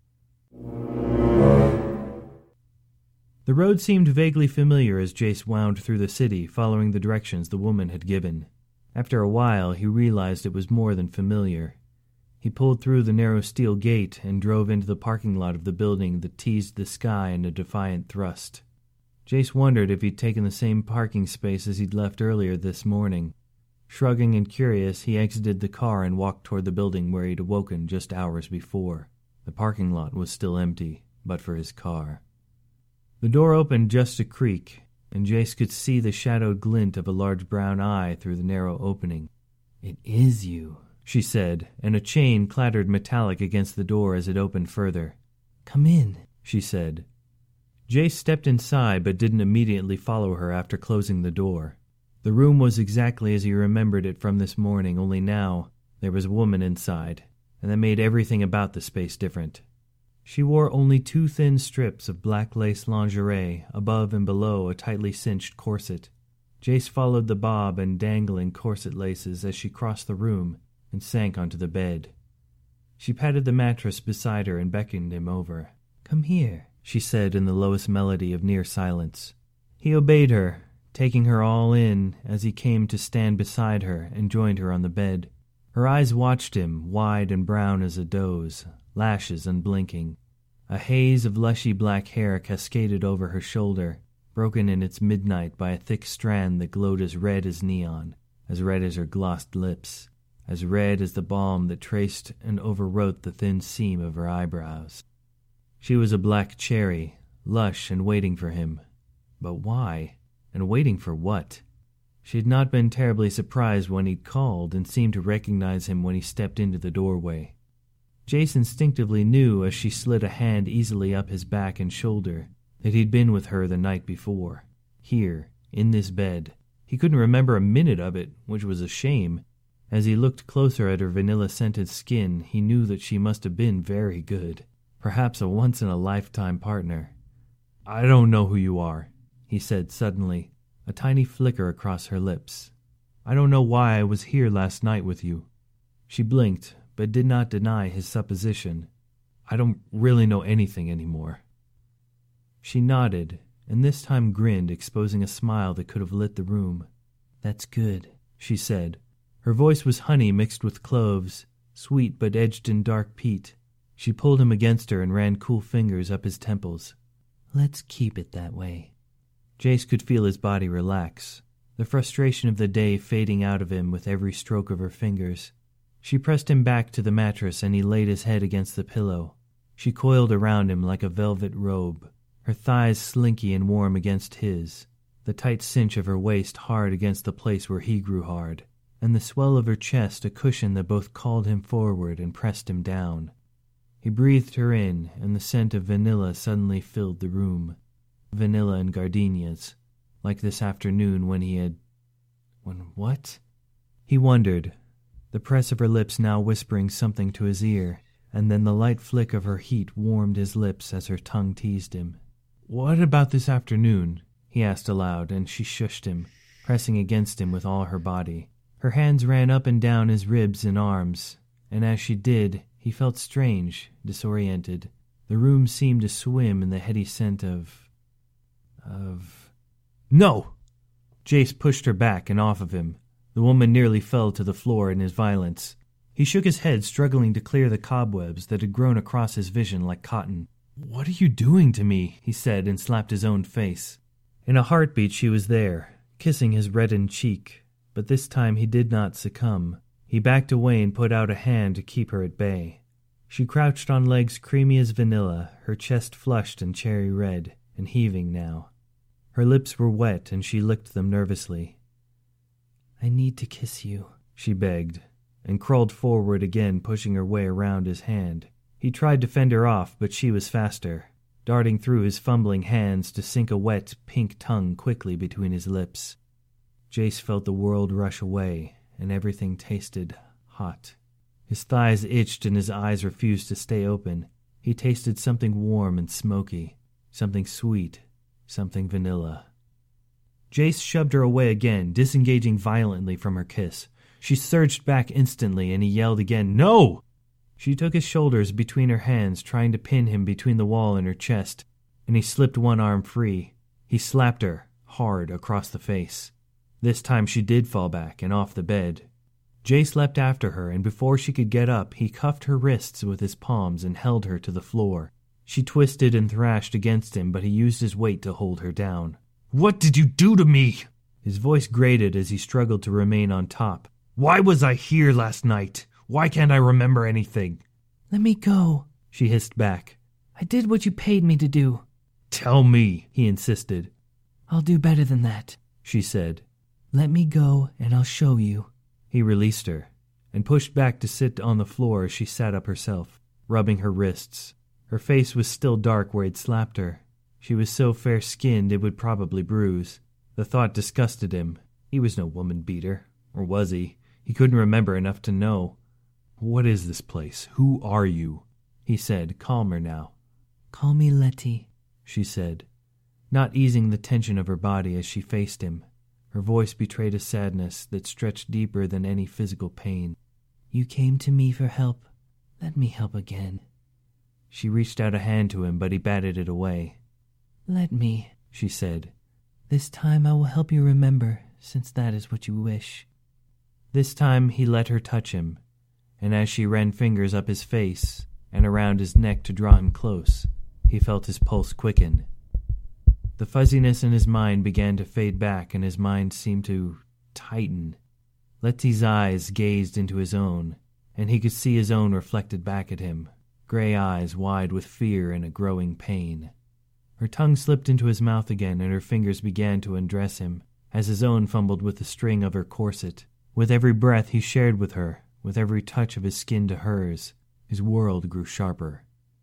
The road seemed vaguely familiar as Jace wound through the city, following the directions the woman had given. After a while, he realized it was more than familiar. He pulled through the narrow steel gate and drove into the parking lot of the building that teased the sky in a defiant thrust. Jace wondered if he'd taken the same parking space as he'd left earlier this morning. Shrugging and curious, he exited the car and walked toward the building where he'd awoken just hours before. The parking lot was still empty, but for his car. The door opened just a creak, and Jace could see the shadowed glint of a large brown eye through the narrow opening. It is you, she said, and a chain clattered metallic against the door as it opened further. Come in, she said. Jace stepped inside but didn't immediately follow her after closing the door. The room was exactly as he remembered it from this morning, only now there was a woman inside, and that made everything about the space different. She wore only 2 thin strips of black lace lingerie above and below a tightly cinched corset. Jace followed the bob and dangling corset laces as she crossed the room and sank onto the bed. She patted the mattress beside her and beckoned him over. Come here, she said in the lowest melody of near silence. He obeyed her, taking her all in as he came to stand beside her and joined her on the bed. Her eyes watched him, wide and brown as a doe's, lashes unblinking. A haze of lushy black hair cascaded over her shoulder, broken in its midnight by a thick strand that glowed as red as neon, as red as her glossed lips, as red as the balm that traced and overwrote the thin seam of her eyebrows. She was a black cherry, lush and waiting for him. But why? And waiting for what? She had not been terribly surprised when he'd called and seemed to recognize him when he stepped into the doorway. Jace instinctively knew as she slid a hand easily up his back and shoulder that he'd been with her the night before. Here, in this bed. He couldn't remember a minute of it, which was a shame. As he looked closer at her vanilla-scented skin, he knew that she must have been very good. Perhaps a once-in-a-lifetime partner. I don't know who you are, he said suddenly, a tiny flicker across her lips. I don't know why I was here last night with you. She blinked, but did not deny his supposition. I don't really know anything anymore. She nodded, and this time grinned, exposing a smile that could have lit the room. That's good, she said. Her voice was honey mixed with cloves, sweet but edged in dark peat. She pulled him against her and ran cool fingers up his temples. Let's keep it that way. Jace could feel his body relax, the frustration of the day fading out of him with every stroke of her fingers. She pressed him back to the mattress and he laid his head against the pillow. She coiled around him like a velvet robe, her thighs slinky and warm against his, the tight cinch of her waist hard against the place where he grew hard, and the swell of her chest a cushion that both called him forward and pressed him down. He breathed her in, and the scent of vanilla suddenly filled the room. Vanilla and gardenias, like this afternoon when what? He wondered, the press of her lips now whispering something to his ear, and then the light flick of her heat warmed his lips as her tongue teased him. What about this afternoon? He asked aloud, and she shushed him, pressing against him with all her body. Her hands ran up and down his ribs and arms, and as she did, he felt strange, disoriented. The room seemed to swim in the heady scent of... No! Jace pushed her back and off of him. The woman nearly fell to the floor in his violence. He shook his head, struggling to clear the cobwebs that had grown across his vision like cotton. What are you doing to me? He said, and slapped his own face. In a heartbeat she was there, kissing his reddened cheek, but this time he did not succumb. He backed away and put out a hand to keep her at bay. She crouched on legs creamy as vanilla, her chest flushed and cherry red, and heaving now. Her lips were wet, and she licked them nervously. I need to kiss you, she begged, and crawled forward again, pushing her way around his hand. He tried to fend her off, but she was faster, darting through his fumbling hands to sink a wet, pink tongue quickly between his lips. Jace felt the world rush away, and everything tasted hot. His thighs itched and his eyes refused to stay open. He tasted something warm and smoky, something sweet, something vanilla. Jace shoved her away again, disengaging violently from her kiss. She surged back instantly, and he yelled again, "No!" She took his shoulders between her hands, trying to pin him between the wall and her chest, and he slipped one arm free. He slapped her, hard, across the face. This time she did fall back and off the bed. Jace leapt after her, and before she could get up, he cuffed her wrists with his palms and held her to the floor. She twisted and thrashed against him, but he used his weight to hold her down. "What did you do to me?" His voice grated as he struggled to remain on top. "Why was I here last night? Why can't I remember anything?" "Let me go," she hissed back. "I did what you paid me to do." "Tell me," he insisted. "I'll do better than that," she said. "Let me go, and I'll show you." He released her, and pushed back to sit on the floor as she sat up herself, rubbing her wrists. Her face was still dark where he'd slapped her. She was so fair-skinned it would probably bruise. The thought disgusted him. He was no woman-beater. Or was he? He couldn't remember enough to know. "What is this place? Who are you?" he said, calmer now. "Call me Letty," she said, not easing the tension of her body as she faced him. Her voice betrayed a sadness that stretched deeper than any physical pain. "You came to me for help. Let me help again." She reached out a hand to him, but he batted it away. "Let me," she said. "This time I will help you remember, since that is what you wish." This time he let her touch him, and as she ran fingers up his face and around his neck to draw him close, he felt his pulse quicken. The fuzziness in his mind began to fade back, and his mind seemed to tighten. Letty's eyes gazed into his own, and he could see his own reflected back at him, gray eyes wide with fear and a growing pain. Her tongue slipped into his mouth again, and her fingers began to undress him, as his own fumbled with the string of her corset. With every breath he shared with her, with every touch of his skin to hers, his world grew sharper.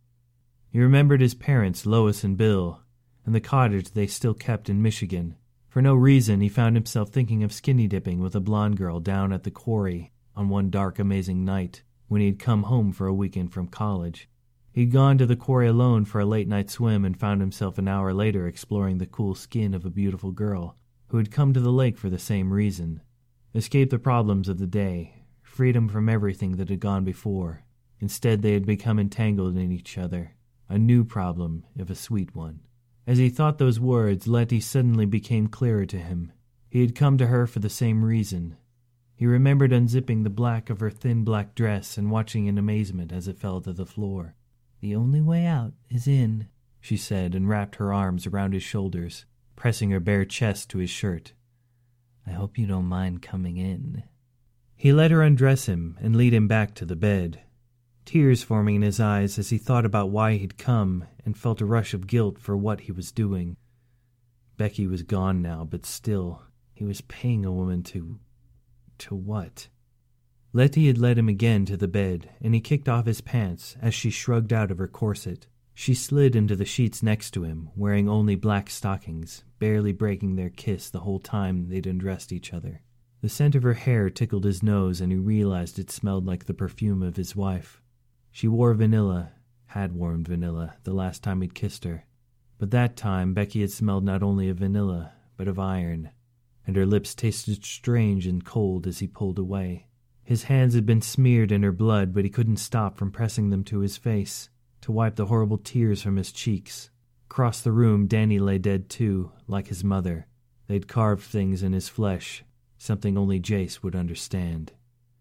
He remembered his parents, Lois and Bill, and the cottage they still kept in Michigan. For no reason, he found himself thinking of skinny dipping with a blonde girl down at the quarry on one dark, amazing night when he had come home for a weekend from college. He'd gone to the quarry alone for a late-night swim and found himself an hour later exploring the cool skin of a beautiful girl who had come to the lake for the same reason. Escape the problems of the day, freedom from everything that had gone before. Instead, they had become entangled in each other, a new problem, if a sweet one. As he thought those words, Letty suddenly became clearer to him. He had come to her for the same reason. He remembered unzipping the black of her thin black dress and watching in amazement as it fell to the floor. "The only way out is in," she said, and wrapped her arms around his shoulders, pressing her bare chest to his shirt. "I hope you don't mind coming in." He let her undress him and lead him back to the bed, tears forming in his eyes as he thought about why he'd come and felt a rush of guilt for what he was doing. Becky was gone now, but still, he was paying a woman to what? Letty had led him again to the bed, and he kicked off his pants as she shrugged out of her corset. She slid into the sheets next to him, wearing only black stockings, barely breaking their kiss the whole time they'd undressed each other. The scent of her hair tickled his nose, and he realized it smelled like the perfume of his wife. She wore vanilla, had worn vanilla, the last time he'd kissed her. But that time Becky had smelled not only of vanilla, but of iron, and her lips tasted strange and cold as he pulled away. His hands had been smeared in her blood, but he couldn't stop from pressing them to his face, to wipe the horrible tears from his cheeks. Across the room, Danny lay dead too, like his mother. They'd carved things in his flesh, something only Jace would understand.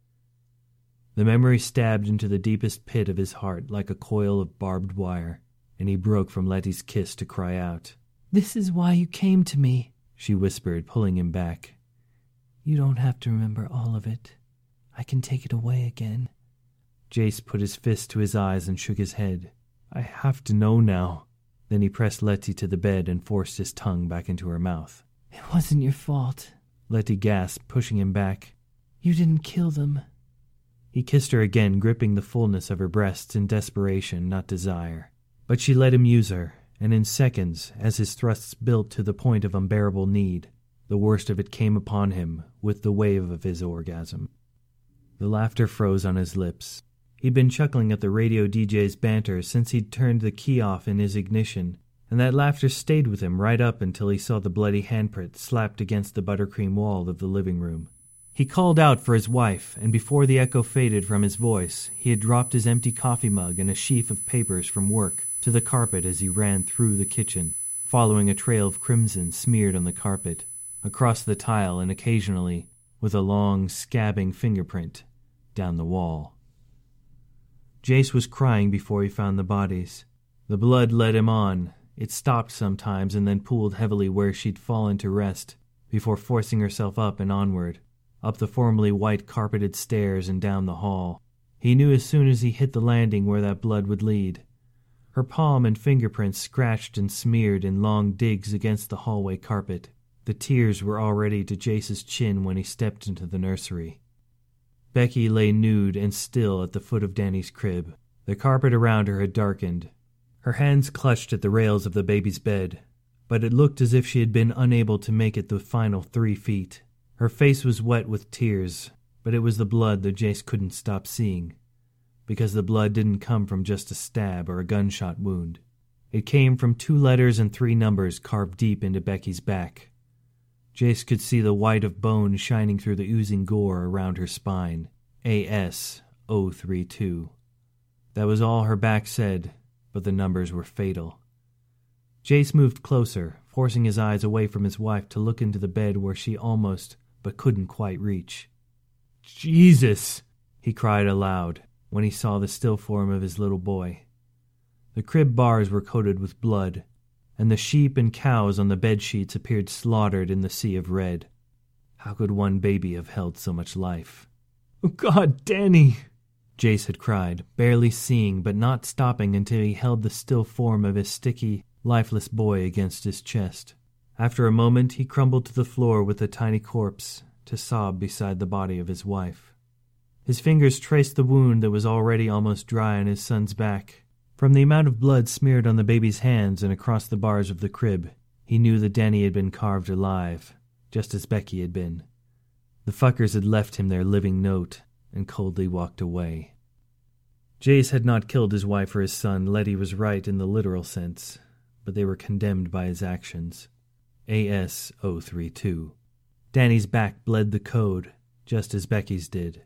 The memory stabbed into the deepest pit of his heart like a coil of barbed wire, and he broke from Letty's kiss to cry out. "This is why you came to me," she whispered, pulling him back. "You don't have to remember all of it. I can take it away again." Jace put his fist to his eyes and shook his head. "I have to know now." Then he pressed Letty to the bed and forced his tongue back into her mouth. "It wasn't your fault," Letty gasped, pushing him back. "You didn't kill them." He kissed her again, gripping the fullness of her breasts in desperation, not desire. But she let him use her, and in seconds, as his thrusts built to the point of unbearable need, the worst of it came upon him with the wave of his orgasm. The laughter froze on his lips. He'd been chuckling at the radio DJ's banter since he'd turned the key off in his ignition, and that laughter stayed with him right up until he saw the bloody handprint slapped against the buttercream wall of the living room. He called out for his wife, and before the echo faded from his voice, he had dropped his empty coffee mug and a sheaf of papers from work to the carpet as he ran through the kitchen, following a trail of crimson smeared on the carpet, across the tile, and occasionally, with a long, scabbing fingerprint, down the wall. Jace was crying before he found the bodies. The blood led him on. It stopped sometimes and then pooled heavily where she'd fallen to rest, before forcing herself up and onward, up the formerly white carpeted stairs and down the hall. He knew as soon as he hit the landing where that blood would lead. Her palm and fingerprints scratched and smeared in long digs against the hallway carpet. The tears were already to Jace's chin when he stepped into the nursery. Becky lay nude and still at the foot of Danny's crib. The carpet around her had darkened. Her hands clutched at the rails of the baby's bed, but it looked as if she had been unable to make it the final 3 feet. Her face was wet with tears, but it was the blood that Jace couldn't stop seeing, because the blood didn't come from just a stab or a gunshot wound. It came from 2 letters and 3 numbers carved deep into Becky's back. Jace could see the white of bone shining through the oozing gore around her spine. AS-032. That was all her back said, but the numbers were fatal. Jace moved closer, forcing his eyes away from his wife to look into the bed where she almost, but couldn't quite reach. "Jesus!" he cried aloud when he saw the still form of his little boy. The crib bars were coated with blood, and the sheep and cows on the bedsheets appeared slaughtered in the sea of red. How could one baby have held so much life? "Oh God, Danny!" Jace had cried, barely seeing but not stopping until he held the still form of his sticky, lifeless boy against his chest. After a moment, he crumbled to the floor with the tiny corpse to sob beside the body of his wife. His fingers traced the wound that was already almost dry on his son's back. From the amount of blood smeared on the baby's hands and across the bars of the crib, he knew that Danny had been carved alive, just as Becky had been. The fuckers had left him their living note and coldly walked away. Jace had not killed his wife or his son. Letty was right in the literal sense, but they were condemned by his actions. AS-032. Danny's back bled the code, just as Becky's did.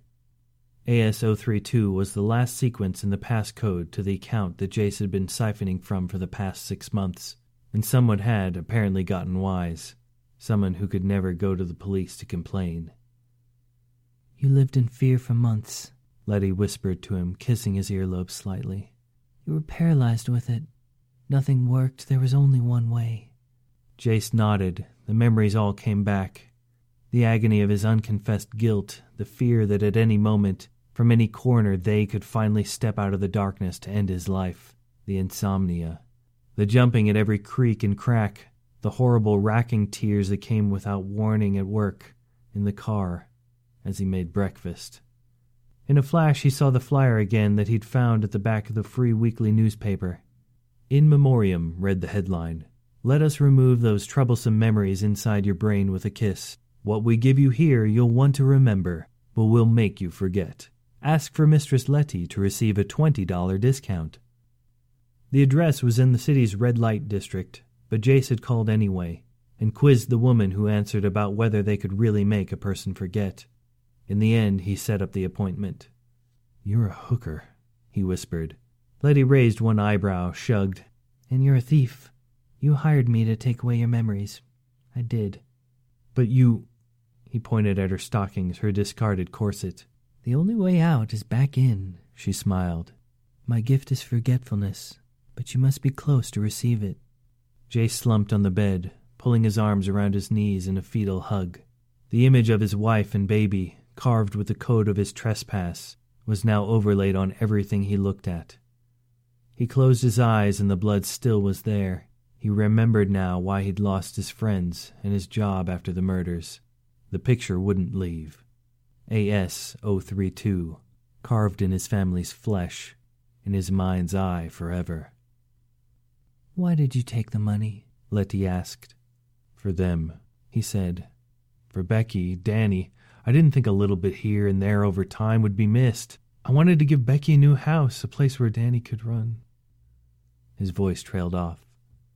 AS-032 was the last sequence in the passcode to the account that Jace had been siphoning from for the past 6 months, and someone had apparently gotten wise, someone who could never go to the police to complain. "You lived in fear for months," Letty whispered to him, kissing his earlobe slightly. "You were paralyzed with it. Nothing worked. There was only one way." Jace nodded. The memories all came back. The agony of his unconfessed guilt, the fear that at any moment, from any corner, they could finally step out of the darkness to end his life. The insomnia. The jumping at every creak and crack. The horrible racking tears that came without warning at work, in the car, as he made breakfast. In a flash he saw the flyer again that he'd found at the back of the free weekly newspaper. In Memoriam, read the headline. Let us remove those troublesome memories inside your brain with a kiss. What we give you here you'll want to remember, but we'll make you forget. Ask for Mistress Letty to receive a $20 discount. The address was in the city's red light district, but Jace had called anyway, and quizzed the woman who answered about whether they could really make a person forget. In the end, he set up the appointment. "You're a hooker," he whispered. Letty raised one eyebrow, shrugged. "And you're a thief. You hired me to take away your memories. I did." "But you—" He pointed at her stockings, her discarded corset. "The only way out is back in," she smiled. "My gift is forgetfulness, but you must be close to receive it." Jace slumped on the bed, pulling his arms around his knees in a fetal hug. The image of his wife and baby, carved with the code of his trespass, was now overlaid on everything he looked at. He closed his eyes and the blood still was there. He remembered now why he'd lost his friends and his job after the murders. The picture wouldn't leave. AS-032, carved in his family's flesh, in his mind's eye forever. "Why did you take the money?" Letty asked. "For them," he said. "For Becky, Danny. I didn't think a little bit here and there over time would be missed. I wanted to give Becky a new house, a place where Danny could run." His voice trailed off.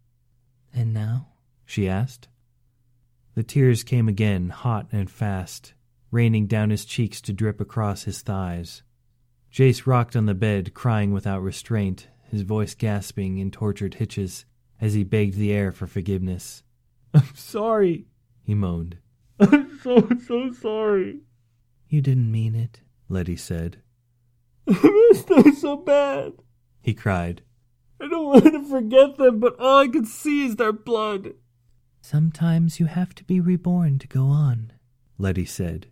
"And now?" she asked. The tears came again, hot and fast, raining down his cheeks to drip across his thighs. Jace rocked on the bed, crying without restraint, his voice gasping in tortured hitches as he begged the air for forgiveness. "I'm sorry," he moaned. "I'm so sorry." "You didn't mean it," Letty said. "I miss them so bad," he cried. "I don't want to forget them, but all I can see is their blood." "Sometimes you have to be reborn to go on," Letty said.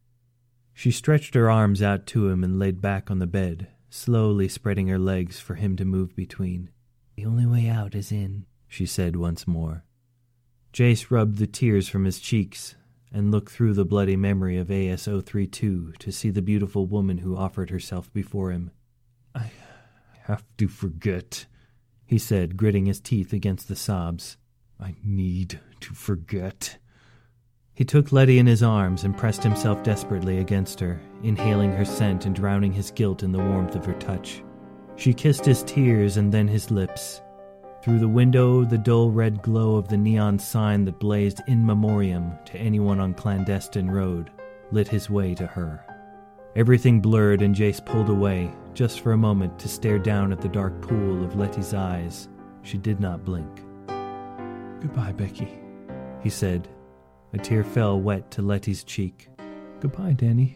She stretched her arms out to him and laid back on the bed, slowly spreading her legs for him to move between. "The only way out is in," she said once more. Jace rubbed the tears from his cheeks and looked through the bloody memory of AS-032 to see the beautiful woman who offered herself before him. "I have to forget," he said, gritting his teeth against the sobs. "I need to forget." He took Letty in his arms and pressed himself desperately against her, inhaling her scent and drowning his guilt in the warmth of her touch. She kissed his tears and then his lips. Through the window, the dull red glow of the neon sign that blazed in memoriam to anyone on Clandestine Road lit his way to her. Everything blurred and Jace pulled away, just for a moment to stare down at the dark pool of Letty's eyes. She did not blink. "Goodbye, Becky," he said. A tear fell wet to Letty's cheek. "Goodbye, Danny."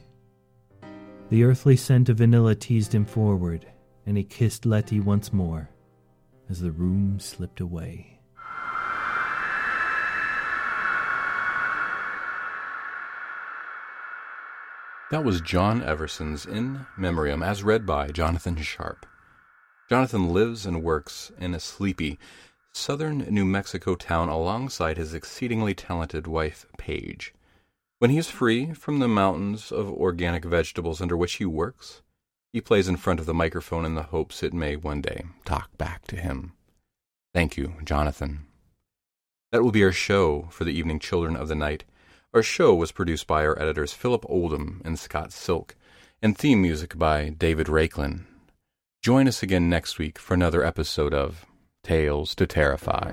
The earthly scent of vanilla teased him forward, and he kissed Letty once more as the room slipped away. That was John Everson's In Memoriam, as read by Jonathan Sharp. Jonathan lives and works in a sleepy southern New Mexico town alongside his exceedingly talented wife, Paige. When he is free from the mountains of organic vegetables under which he works, he plays in front of the microphone in the hopes it may one day talk back to him. Thank you, Jonathan. That will be our show for the evening, Children of the Night. Our show was produced by our editors Philip Oldham and Scott Silk, and theme music by David Rakelin. Join us again next week for another episode of Tales to Terrify.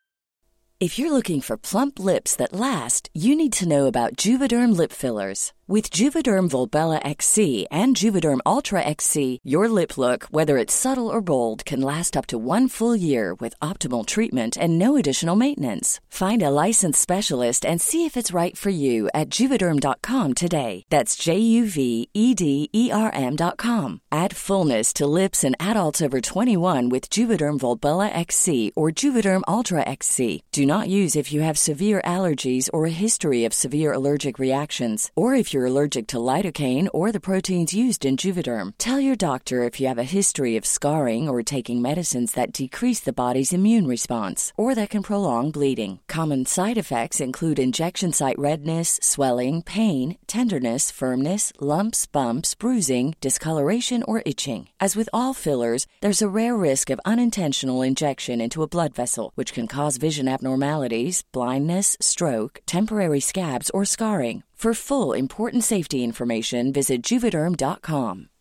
If you're looking for plump lips that last, you need to know about Juvederm lip fillers. With Juvederm Volbella XC and Juvederm Ultra XC, your lip look, whether it's subtle or bold, can last up to 1 full year with optimal treatment and no additional maintenance. Find a licensed specialist and see if it's right for you at Juvederm.com today. That's JUVEDERM.com. Add fullness to lips in adults over 21 with Juvederm Volbella XC or Juvederm Ultra XC. Do not use if you have severe allergies or a history of severe allergic reactions, or if you're allergic to lidocaine or the proteins used in Juvederm. Tell your doctor if you have a history of scarring or taking medicines that decrease the body's immune response or that can prolong bleeding. Common side effects include injection site redness, swelling, pain, tenderness, firmness, lumps, bumps, bruising, discoloration, or itching. As with all fillers, there's a rare risk of unintentional injection into a blood vessel, which can cause vision abnormalities, blindness, stroke, temporary scabs, or scarring. For full, important safety information, visit Juvederm.com.